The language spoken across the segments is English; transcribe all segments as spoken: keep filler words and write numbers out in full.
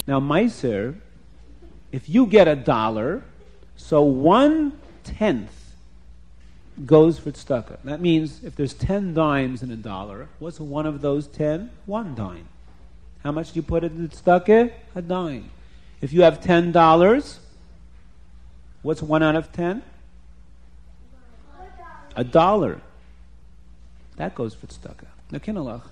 Now, Meiser, if you get a dollar, so one tenth goes for tzedakah. That means if there's ten dimes in a dollar, what's one of those ten? One dime. How much do you put in the tzedakah? A dime. If you have ten dollars, what's one out of ten? A dollar. That goes for tzedakah. Now, kinalach,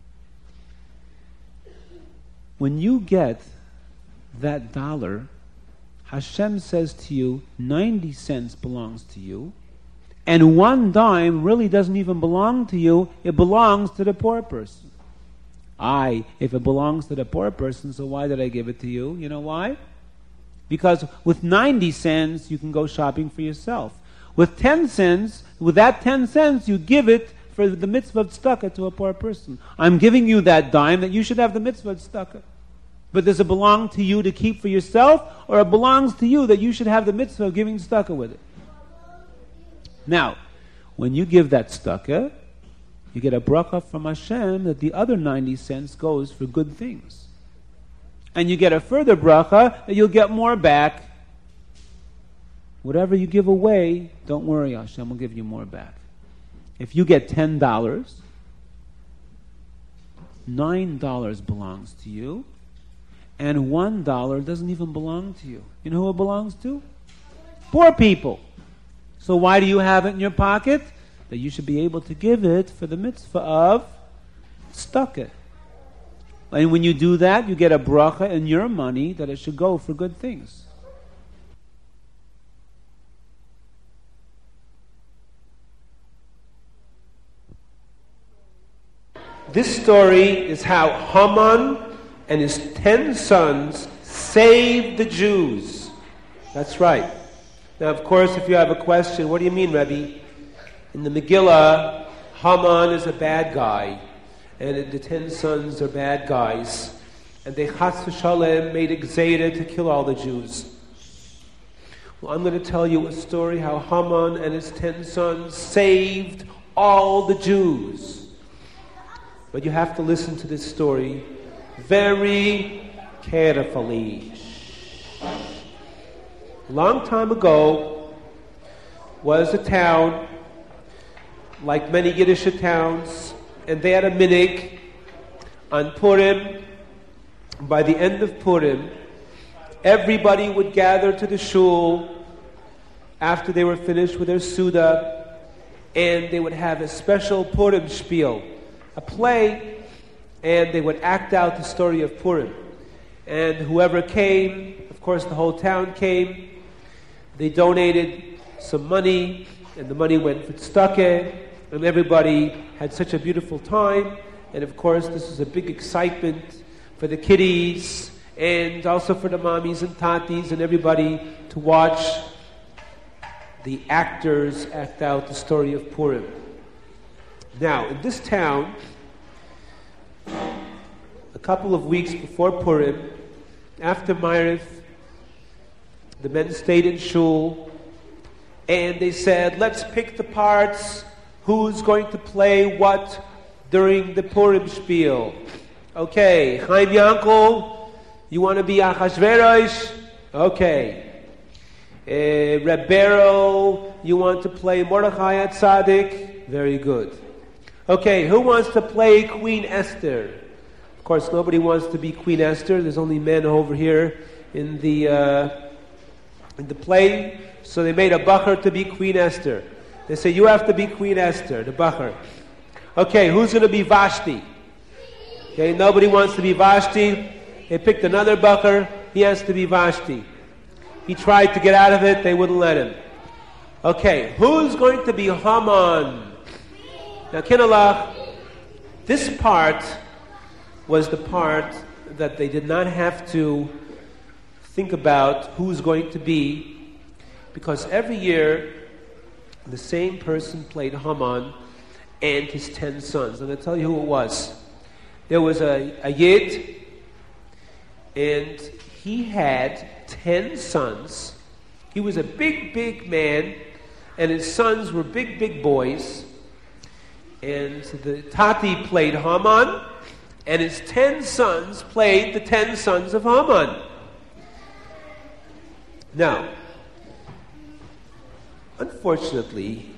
when you get that dollar, Hashem says to you, ninety cents belongs to you, and one dime really doesn't even belong to you, it belongs to the poor person. I, if it belongs to the poor person, so why did I give it to you? You know why? Because with ninety cents, you can go shopping for yourself. With ten cents, with that ten cents, you give it for the mitzvah of tzedakah to a poor person. I'm giving you that dime that you should have the mitzvah of tzedakah. But does it belong to you to keep for yourself, or it belongs to you that you should have the mitzvah of giving tzedakah with it? Now, when you give that tzedakah, you get a bracha from Hashem that the other ninety cents goes for good things. And you get a further bracha that you'll get more back. Whatever you give away, don't worry, Hashem will give you more back. If you get ten dollars, nine dollars belongs to you, and one dollar doesn't even belong to you. You know who it belongs to? Poor people. So why do you have it in your pocket? That you should be able to give it for the mitzvah of tzedakah. And when you do that, you get a bracha in your money that it should go for good things. This story is how Haman and his ten sons saved the Jews. That's right. Now, of course, if you have a question, what do you mean, Rebbe? In the Megillah, Haman is a bad guy, and the ten sons are bad guys, and they chas v'shalem made a gzeira to kill all the Jews. Well, I'm going to tell you a story how Haman and his ten sons saved all the Jews. But you have to listen to this story very carefully. A long time ago was a town, like many Yiddish towns, and they had a minig on Purim. By the end of Purim, everybody would gather to the shul after they were finished with their Suda, and they would have a special Purim spiel, a play, and they would act out the story of Purim. And whoever came, of course the whole town came, they donated some money, and the money went for tzedakah, and everybody had such a beautiful time. And of course this was a big excitement for the kiddies, and also for the mommies and tatis and everybody to watch the actors act out the story of Purim. Now, in this town, a couple of weeks before Purim, after Ma'ariv, the men stayed in shul, and they said, let's pick the parts, who's going to play what during the Purim spiel. Okay, Chaim Yankel, you want to be Achashverosh? Okay. Uh, Reb Beryl, you want to play Mordechai Tzaddik? Very good. Okay, who wants to play Queen Esther? Of course, nobody wants to be Queen Esther. There's only men over here in the uh, in the play. So they made a bacher to be Queen Esther. They say, you have to be Queen Esther, the bacher. Okay, who's going to be Vashti? Okay, nobody wants to be Vashti. They picked another bacher. He has to be Vashti. He tried to get out of it. They wouldn't let him. Okay, who's going to be Haman? Now, Kinalach, this part was the part that they did not have to think about who's going to be, because every year the same person played Haman and his ten sons. I'm going to tell you who it was. There was a, a Yid, and he had ten sons. He was a big, big man, and his sons were big, big boys. And the Tati played Haman, and his ten sons played the ten sons of Haman. Now, unfortunately,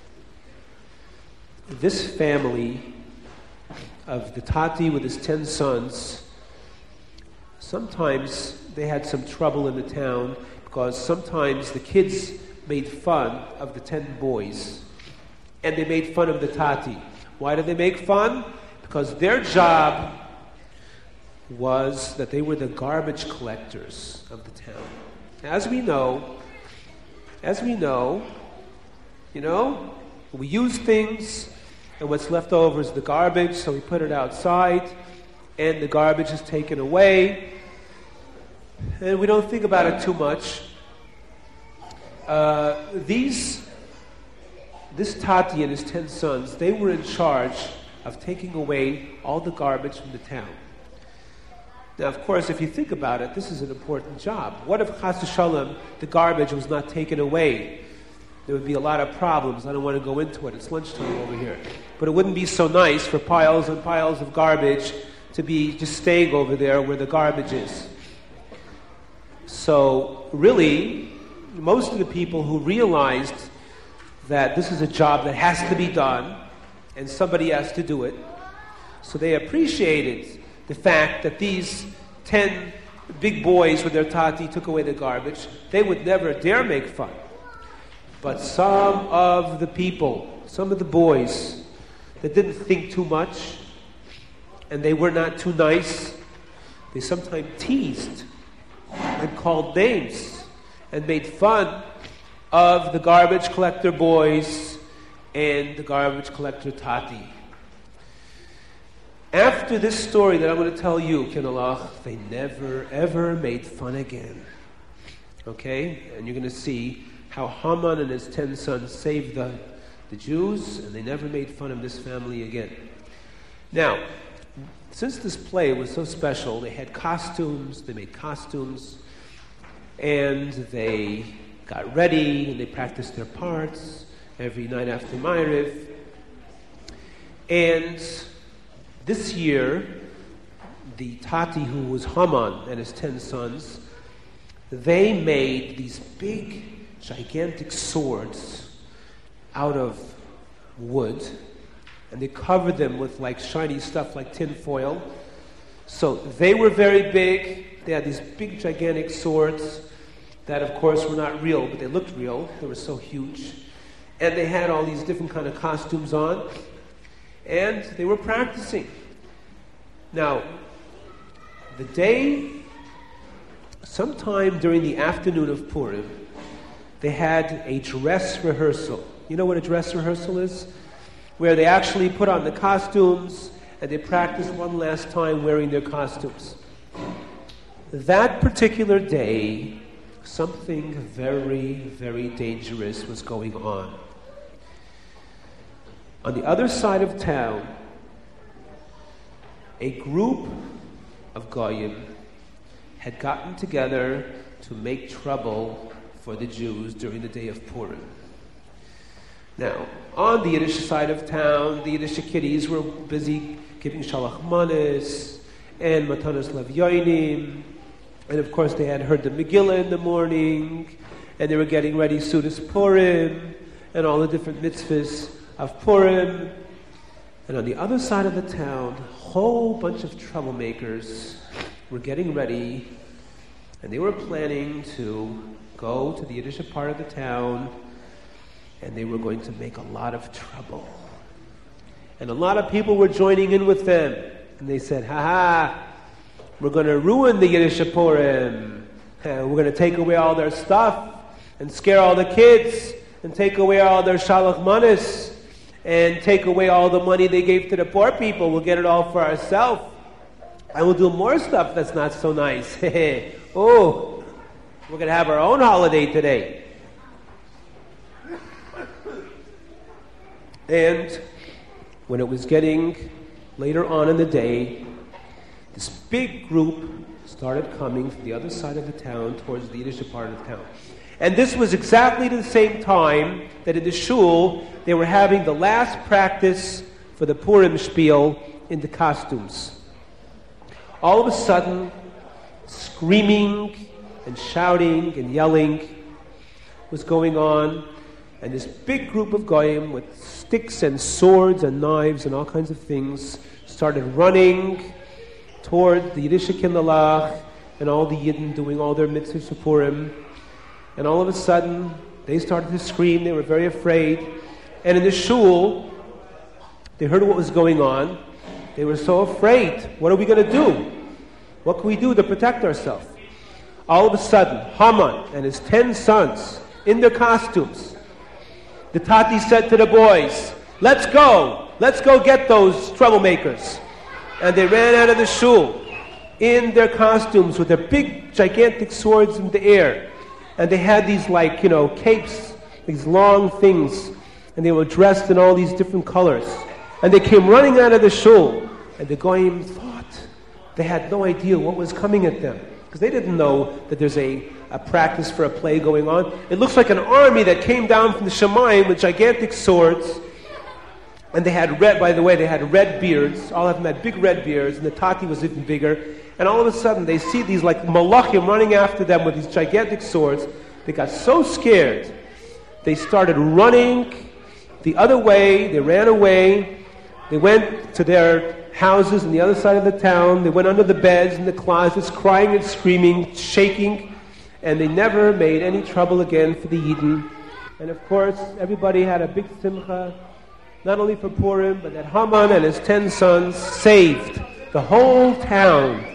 this family of the Tati with his ten sons, sometimes they had some trouble in the town because sometimes the kids made fun of the ten boys and they made fun of the Tati. Why did they make fun? Because their job was that they were the garbage collectors of the town. As we know, as we know, you know, we use things, and what's left over is the garbage, so we put it outside, and the garbage is taken away, and we don't think about it too much. Uh, these, this Tati and his ten sons, they were in charge of taking away all the garbage from the town. Now, of course, if you think about it, this is an important job. What if, chas v'shalom, the garbage was not taken away? There would be a lot of problems. I don't want to go into it. It's lunchtime over here. But it wouldn't be so nice for piles and piles of garbage to be just staying over there where the garbage is. So, really, most of the people who realized that this is a job that has to be done, and somebody has to do it, so they appreciated the fact that these ten big boys with their Tati took away the garbage. They would never dare make fun. But some of the people, some of the boys that didn't think too much, and they were not too nice, they sometimes teased and called names and made fun of the garbage collector boys and the garbage collector Tati. After this story that I'm going to tell you, Kinalach, they never ever made fun again. Okay? And you're going to see how Haman and his ten sons saved the, the Jews, and they never made fun of this family again. Now, since this play was so special, they had costumes, they made costumes, and they got ready, and they practiced their parts every night after Ma'ariv. And this year, the Tati, who was Haman and his ten sons, they made these big, gigantic swords out of wood, and they covered them with like shiny stuff like tin foil. So they were very big. They had these big, gigantic swords that, of course, were not real, but they looked real. They were so huge. And they had all these different kind of costumes on, and they were practicing. Now, the day, sometime during the afternoon of Purim, they had a dress rehearsal. You know what a dress rehearsal is? Where they actually put on the costumes and they practice one last time wearing their costumes. That particular day, something very, very dangerous was going on. On the other side of town, a group of Goyim had gotten together to make trouble for the Jews during the day of Purim. Now, on the Yiddish side of town, the Yiddish kiddies were busy giving Shalach Manis and Matanas Levyonim, and of course they had heard the Megillah in the morning, and they were getting ready Sudas Purim, and all the different mitzvahs of Purim. And on the other side of the town, a whole bunch of troublemakers were getting ready, and they were planning to go to the Yiddish part of the town, and they were going to make a lot of trouble. And a lot of people were joining in with them. And they said, ha ha, we're going to ruin the Yiddish Purim. Uh, we're going to take away all their stuff and scare all the kids and take away all their shalach manis and take away all the money they gave to the poor people. We'll get it all for ourselves. And we'll do more stuff that's not so nice. Oh, we're going to have our own holiday today. And when it was getting later on in the day, this big group started coming from the other side of the town towards the Yiddish part of the town. And this was exactly the same time that in the shul they were having the last practice for the Purim spiel in the costumes. all of a sudden, screaming and shouting and yelling was going on, and this big group of goyim with sticks and swords and knives and all kinds of things started running toward the Yiddish Kindalach and all the Yidden doing all their mitzvahs for Purim. And all of a sudden, they started to scream. They were very afraid. And in the shul, they heard what was going on. They were so afraid. What are we going to do? What can we do to protect ourselves? All of a sudden, Haman and his ten sons, in their costumes, the Tati said to the boys, let's go. Let's go get those troublemakers. And they ran out of the shul in their costumes with their big, gigantic swords in the air. And they had these, like, you know, capes, these long things. And they were dressed in all these different colors. And they came running out of the shul. And the goyim thought they had no idea what was coming at them. Because they didn't know that there's a, a practice for a play going on. It looks like an army that came down from the Shemayim with gigantic swords. And they had red, by the way, they had red beards. All of them had big red beards. And the Tati was even bigger. And all of a sudden, they see these like malachim running after them with these gigantic swords. They got so scared. They started running the other way. They ran away. They went to their houses on the other side of the town. They went under the beds and the closets, crying and screaming, shaking. And they never made any trouble again for the Yidden. And of course, everybody had a big simcha, not only for Purim, but that Haman and his ten sons saved the whole town.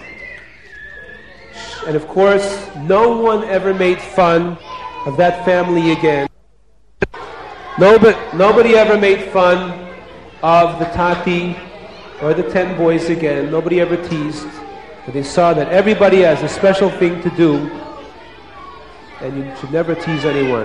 And of course, no one ever made fun of that family again. Nobody, nobody ever made fun of the Tati or the ten boys again. Nobody ever teased. But they saw that everybody has a special thing to do, and you should never tease anyone.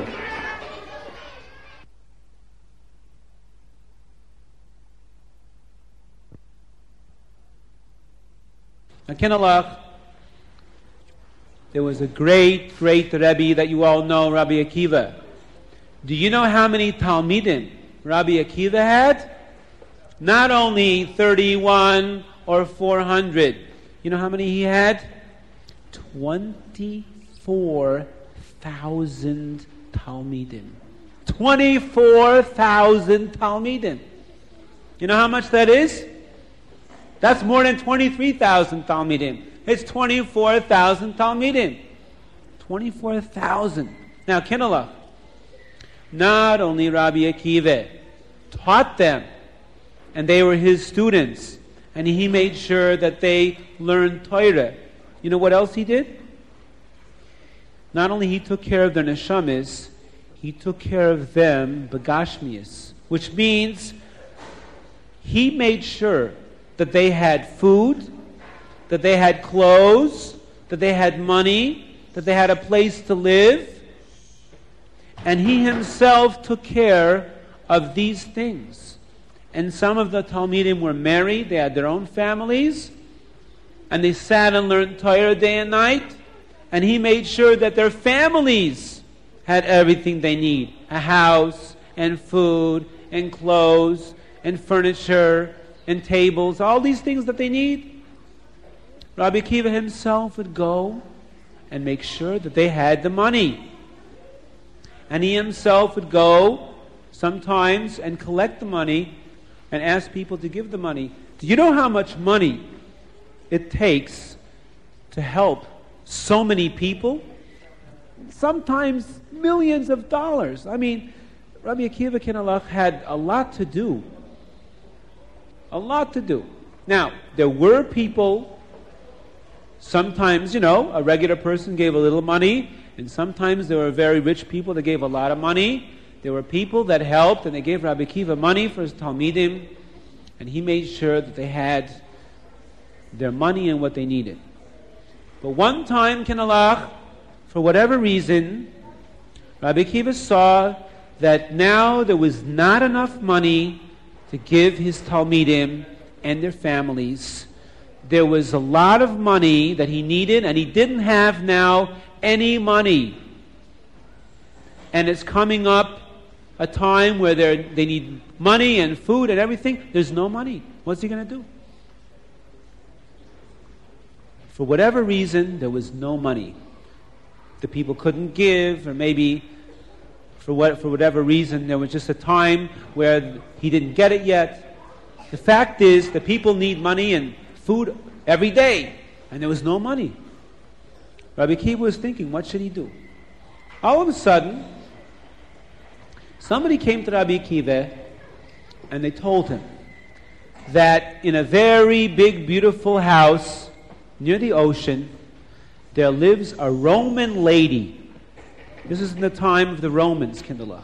Now, Kinalach, there was a great, great Rebbe that you all know, Rabbi Akiva. Do you know how many Talmidim Rabbi Akiva had? Not only thirty-one or four hundred. You know how many he had? twenty-four thousand Talmidim. twenty-four thousand Talmidim. You know how much that is? That's more than twenty-three thousand Talmidim. It's twenty-four thousand Talmidim. twenty-four thousand. Now, Kinalach, not only Rabbi Akiva taught them, and they were his students, and he made sure that they learned Torah. You know what else he did? Not only he took care of their neshamis, he took care of them begashmias, which means he made sure that they had food, that they had clothes, that they had money, that they had a place to live. And he himself took care of these things. And some of the Talmidim were married, they had their own families, and they sat and learned Torah day and night. And he made sure that their families had everything they need. A house, and food, and clothes, and furniture, and tables, all these things that they need. Rabbi Akiva himself would go and make sure that they had the money. And he himself would go sometimes and collect the money and ask people to give the money. Do you know how much money it takes to help so many people? Sometimes millions of dollars. I mean, Rabbi Akiva Kinalach had a lot to do. A lot to do. Now, there were people, sometimes, you know, a regular person gave a little money, and sometimes there were very rich people that gave a lot of money. There were people that helped, and they gave Rabbi Akiva money for his Talmidim, and he made sure that they had their money and what they needed. But one time, Kinalach, for whatever reason, Rabbi Akiva saw that now there was not enough money to give his Talmidim and their families. There was a lot of money that he needed, and he didn't have now any money. And it's coming up a time where they need money and food and everything. There's no money. What's he going to do? for whatever reason, there was no money. The people couldn't give, or maybe for what for whatever reason, there was just a time where he didn't get it yet. The fact is, the people need money and food every day, and there was no money. Rabbi Akiva was thinking, what should he do? All of a sudden, somebody came to Rabbi Akiva, and they told him that in a very big, beautiful house near the ocean, there lives a Roman lady. This is in the time of the Romans, Kinderlach.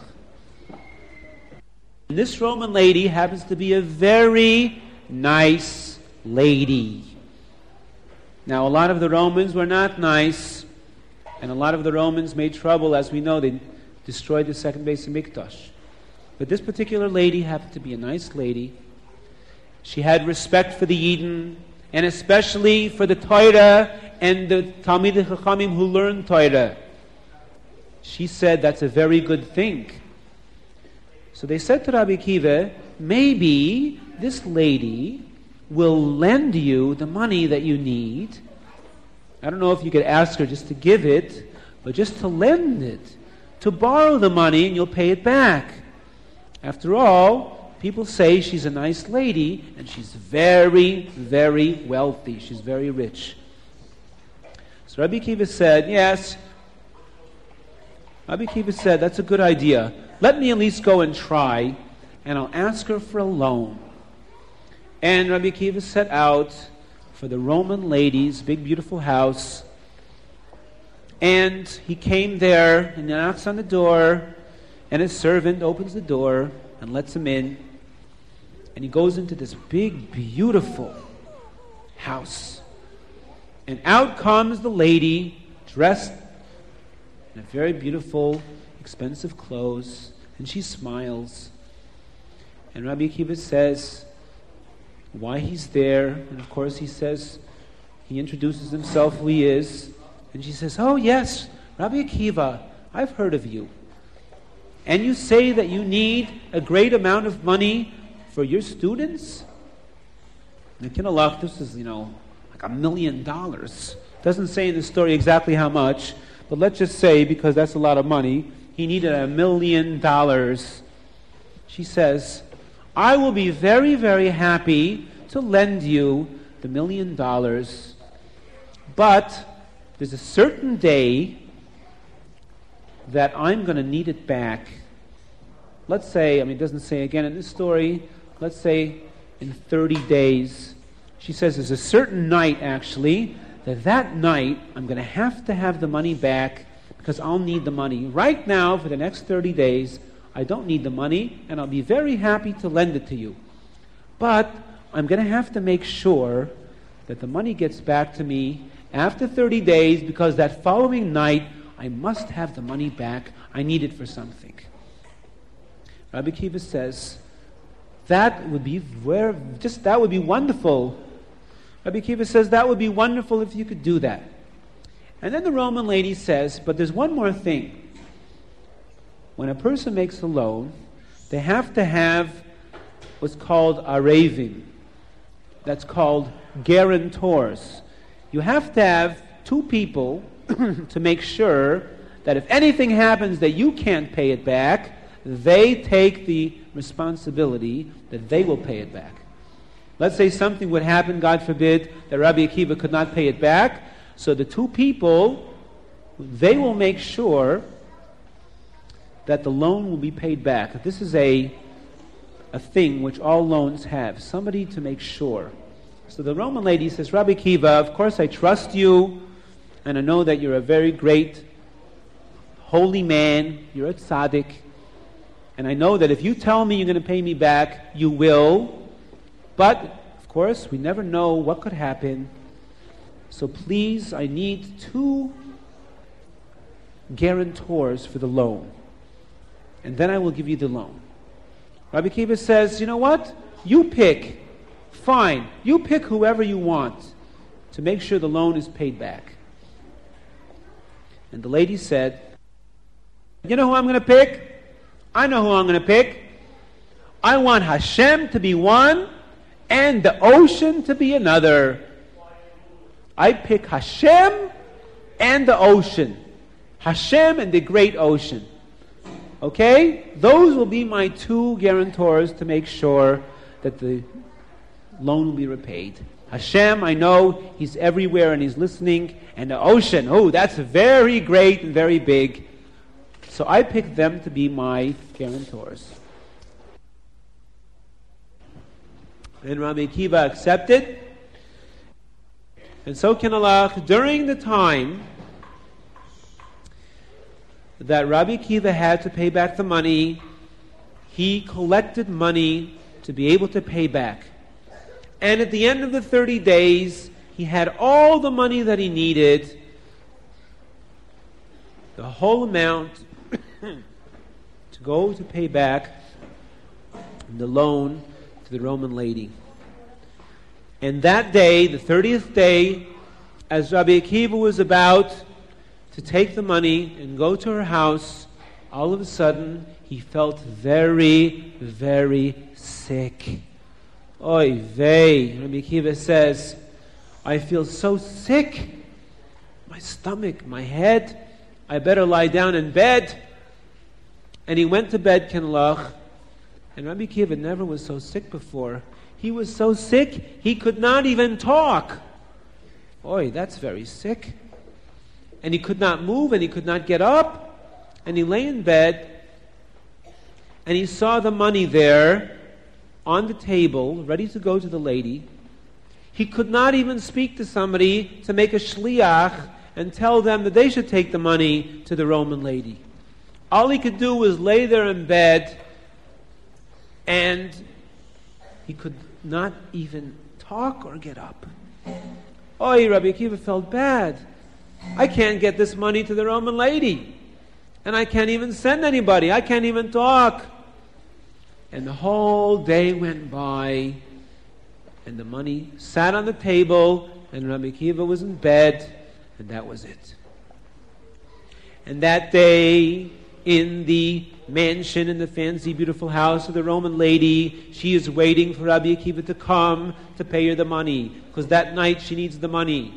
And this Roman lady happens to be a very nice lady. Now, a lot of the Romans were not nice, and a lot of the Romans made trouble. As we know, they destroyed the second Beis Hamikdash. But this particular lady happened to be a nice lady. She had respect for the Yidden, and especially for the Torah and the Talmidei Chachamim who learned Torah. She said that's a very good thing. So they said to Rabbi Akiva, maybe this lady will lend you the money that you need. I don't know if you could ask her just to give it, but just to lend it, to borrow the money, and you'll pay it back. After all, people say she's a nice lady, and she's very, very wealthy. She's very rich. So Rabbi Akiva said, yes. Rabbi Akiva said, that's a good idea. Let me at least go and try, and I'll ask her for a loan. And Rabbi Akiva set out for the Roman lady's big, beautiful house. And he came there, and he knocks on the door, and his servant opens the door and lets him in. And he goes into this big, beautiful house. And out comes the lady, dressed in a very beautiful, expensive clothes, and she smiles. And Rabbi Akiva says why he's there, and of course he says, he introduces himself who he is, and she says, oh yes, Rabbi Akiva, I've heard of you. And you say that you need a great amount of money for your students? And Kinderlach, this is, you know, like a million dollars. Doesn't say in the story exactly how much, but let's just say, because that's a lot of money, he needed a million dollars. She says, I will be very, very happy to lend you the million dollars, but there's a certain day that I'm going to need it back. Let's say, I mean, it doesn't say again in this story, let's say in thirty days. She says there's a certain night, actually, that that night I'm going to have to have the money back because I'll need the money. Right now, for the next thirty days, I don't need the money, and I'll be very happy to lend it to you. But I'm going to have to make sure that the money gets back to me after thirty days, because that following night, I must have the money back. I need it for something. Rabbi Akiva says, that would be where, just that would be wonderful. Rabbi Akiva says, that would be wonderful if you could do that. And then the Roman lady says, but there's one more thing. When a person makes a loan, they have to have what's called arevim. That's called guarantors. You have to have two people to make sure that if anything happens that you can't pay it back, they take the responsibility that they will pay it back. Let's say something would happen, God forbid, that Rabbi Akiva could not pay it back, so the two people, they will make sure that the loan will be paid back. This is a a thing which all loans have, somebody to make sure. So the Roman lady says, Rabbi Akiva, of course I trust you, and I know that you're a very great, holy man, you're a tzaddik, and I know that if you tell me you're going to pay me back, you will, but, of course, we never know what could happen, so please, I need two guarantors for the loan, and then I will give you the loan. Rabbi Akiva says, you know what? You pick. Fine. You pick whoever you want to make sure the loan is paid back. And the lady said, you know who I'm going to pick? I know who I'm going to pick. I want Hashem to be one and the ocean to be another. I pick Hashem and the ocean. Hashem and the great ocean. Okay? Those will be my two guarantors to make sure that the loan will be repaid. Hashem, I know He's everywhere and He's listening. And the ocean, oh, that's very great and very big. So I pick them to be my guarantors. And Rabbi Akiva accepted. And so Kinalach, during the time that Rabbi Akiva had to pay back the money, he collected money to be able to pay back. And at the end of the thirty days, he had all the money that he needed, the whole amount, to go to pay back the loan to the Roman lady. And that day, the thirtieth day, as Rabbi Akiva was about to take the money and go to her house, all of a sudden he felt very, very sick. Oy vey, Rabbi Akiva says, I feel so sick. My stomach, my head, I better lie down in bed. And he went to bed, Kinlach, and Rabbi Akiva never was so sick before. He was so sick, he could not even talk. Oy, that's very sick. And he could not move, and he could not get up. And he lay in bed, and he saw the money there on the table, ready to go to the lady. He could not even speak to somebody to make a shliach and tell them that they should take the money to the Roman lady. All he could do was lay there in bed, and he could not even talk or get up. Oh, Rabbi Akiva felt bad. I can't get this money to the Roman lady. And I can't even send anybody. I can't even talk. And the whole day went by, and the money sat on the table, and Rabbi Akiva was in bed, and that was it. And that day, in the mansion, in the fancy, beautiful house of the Roman lady, she is waiting for Rabbi Akiva to come to pay her the money, because that night she needs the money.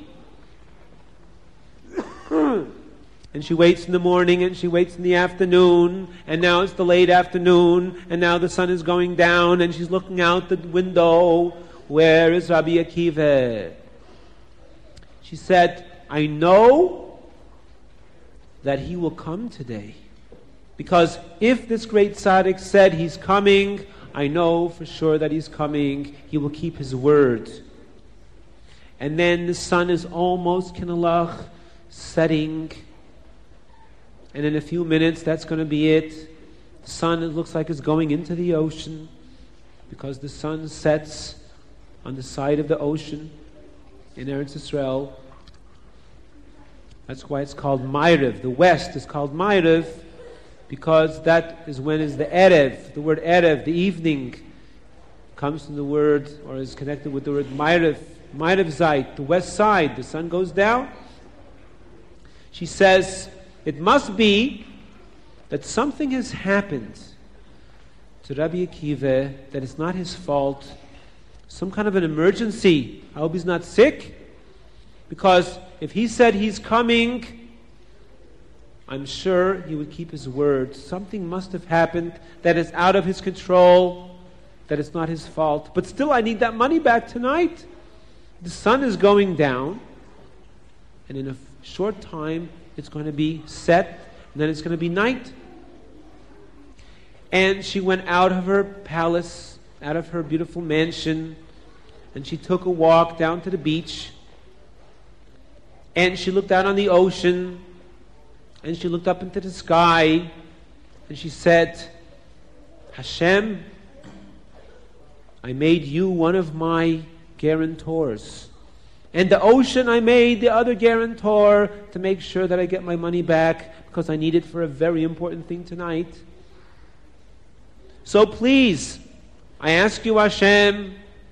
And she waits in the morning, and she waits in the afternoon, and now it's the late afternoon, and now the sun is going down, and she's looking out the window. Where is Rabbi Akiva? She said, I know that he will come today. Because if this great tzaddik said he's coming, I know for sure that he's coming. He will keep his word. And then the sun is almost kinalach setting. And in a few minutes, that's going to be it. The sun, it looks like, is going into the ocean, because the sun sets on the side of the ocean in Eretz Yisrael. That's why it's called Ma'ariv. The west is called Ma'ariv, because that is when is the Erev. The word Erev, the evening, comes from the word, or is connected with the word Ma'ariv. Ma'ariv Zait, the west side. The sun goes down. She says, it must be that something has happened to Rabbi Akiva that is not his fault. Some kind of an emergency. I hope he's not sick. Because if he said he's coming, I'm sure he would keep his word. Something must have happened that is out of his control, that is not his fault. But still, I need that money back tonight. The sun is going down, and in a short time, it's going to be set, and then it's going to be night. And she went out of her palace, out of her beautiful mansion, and she took a walk down to the beach, and she looked out on the ocean, and she looked up into the sky, and she said, Hashem, I made you one of my guarantors. And the ocean, I made the other guarantor to make sure that I get my money back, because I need it for a very important thing tonight. So please, I ask you, Hashem,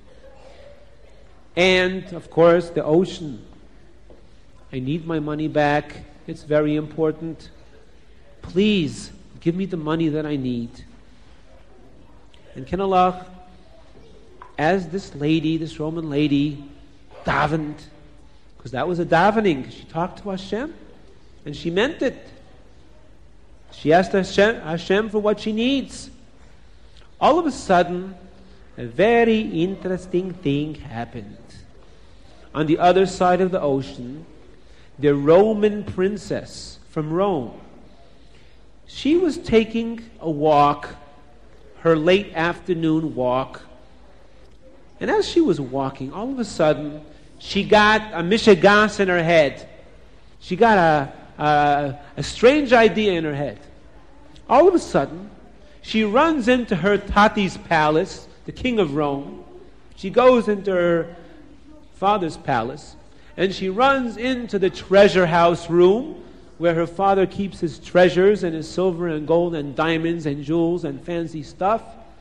and of course the ocean, I need my money back. It's very important. Please, give me the money that I need. And Kinalach, as this lady, this Roman lady, davened, Because that was a davening. She talked to Hashem, and she meant it. She asked Hashem, Hashem for what she needs. All of a sudden, a very interesting thing happened. On the other side of the ocean, the Roman princess from Rome, she was taking a walk, her late afternoon walk, and as she was walking, all of a sudden, she got a mishigas in her head. She got a, a, a strange idea in her head. All of a sudden, she runs into her Tati's palace, the king of Rome. She goes into her father's palace, and she runs into the treasure house room where her father keeps his treasures and his silver and gold and diamonds and jewels and fancy stuff.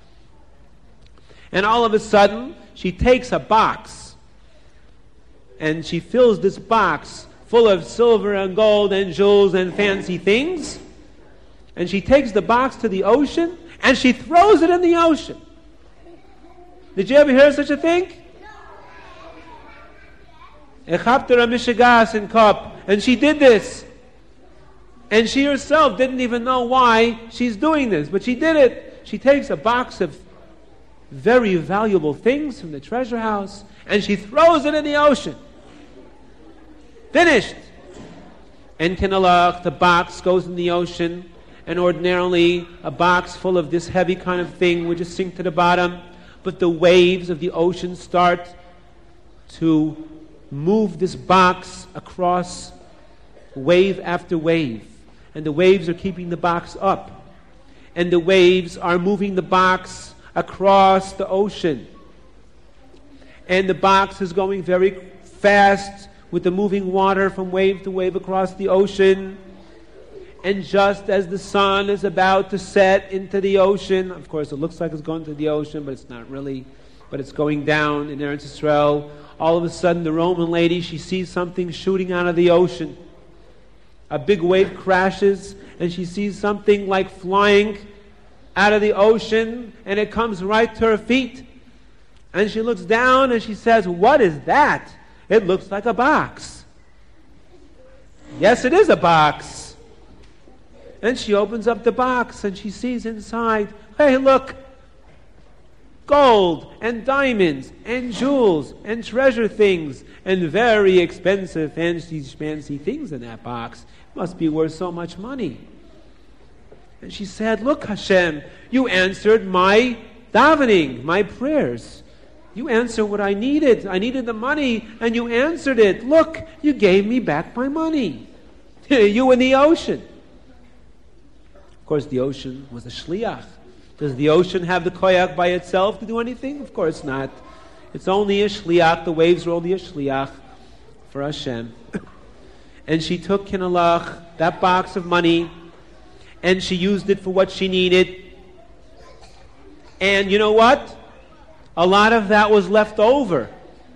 And all of a sudden, she takes a box, and she fills this box full of silver and gold and jewels and fancy things, and she takes the box to the ocean, and she throws it in the ocean. Did you ever hear such a thing? And she did this. And she herself didn't even know why she's doing this, but she did it. She takes a box of very valuable things from the treasure house, and she throws it in the ocean. Finished. And Kinalach, the box goes in the ocean, and ordinarily a box full of this heavy kind of thing would just sink to the bottom, but the waves of the ocean start to move this box across wave after wave. And the waves are keeping the box up. And the waves are moving the box across the ocean. And the box is going very fast with the moving water from wave to wave across the ocean. And just as the sun is about to set into the ocean, of course it looks like it's going to the ocean, but it's not really, but it's going down in Eretz Yisrael. All of a sudden the Roman lady, she sees something shooting out of the ocean. A big wave crashes, and she sees something like flying out of the ocean, and it comes right to her feet. And she looks down and she says, "What is that? It looks like a box." Yes, it is a box. And she opens up the box and she sees inside, hey, look, gold and diamonds and jewels and treasure things and very expensive fancy, fancy things in that box. It must be worth so much money. And she said, "Look, Hashem, you answered my davening, my prayers. You answered what I needed. I needed the money, and you answered it. Look, you gave me back my money." You in the ocean. Of course, the ocean was a shliach. Does the ocean have the koyak by itself to do anything? Of course not. It's only a shliach. The waves are only a shliach for Hashem. And she took Kinalach, that box of money, and she used it for what she needed. And you know what? A lot of that was left over.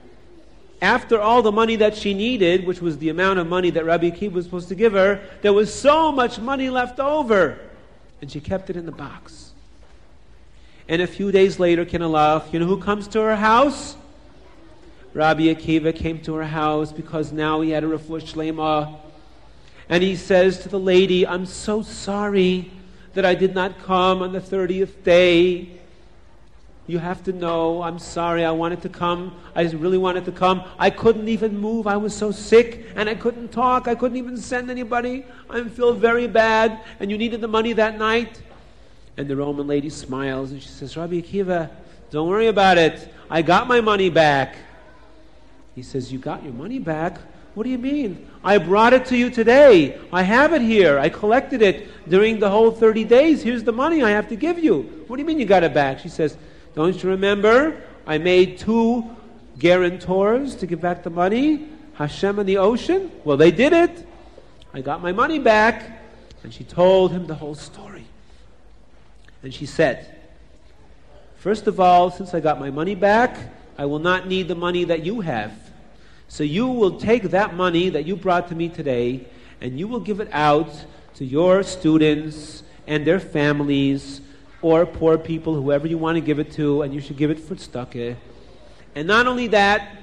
After all the money that she needed, which was the amount of money that Rabbi Akiva was supposed to give her, there was so much money left over. And she kept it in the box. And a few days later, Kinalach, you know who comes to her house? Rabbi Akiva came to her house because now he had a refuah shlema. And he says to the lady, "I'm so sorry that I did not come on the thirtieth day. You have to know, I'm sorry, I wanted to come. I really wanted to come. I couldn't even move. I was so sick, and I couldn't talk. I couldn't even send anybody. I feel very bad, and you needed the money that night." And the Roman lady smiles, and she says, "Rabbi Akiva, don't worry about it. I got my money back." He says, "You got your money back? What do you mean? I brought it to you today. I have it here. I collected it during the whole thirty days. Here's the money I have to give you." "What do you mean you got it back?" She says, "Don't you remember? I made two guarantors to give back the money, Hashem and the ocean. Well, they did it. I got my money back." And she told him the whole story. And she said, "First of all, since I got my money back, I will not need the money that you have. So you will take that money that you brought to me today, and you will give it out to your students and their families, or poor people, whoever you want to give it to, and you should give it for tzedakah. And not only that,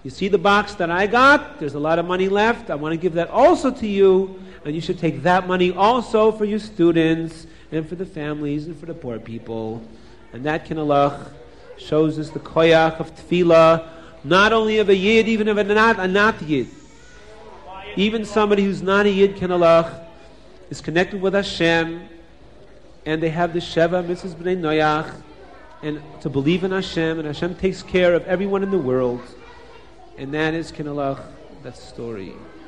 You see the box that I got? There's a lot of money left. I want to give that also to you, and you should take that money also for your students and for the families and for the poor people. And that kinalach shows us the koyach of tefillah, not only of a yid, even of a not a not yid. Even somebody who's not a yid kinalach is connected with Hashem, and they have the Sheva Mitzvahs B'nai Noach, and to believe in Hashem, and Hashem takes care of everyone in the world. And that is kinalach, that story.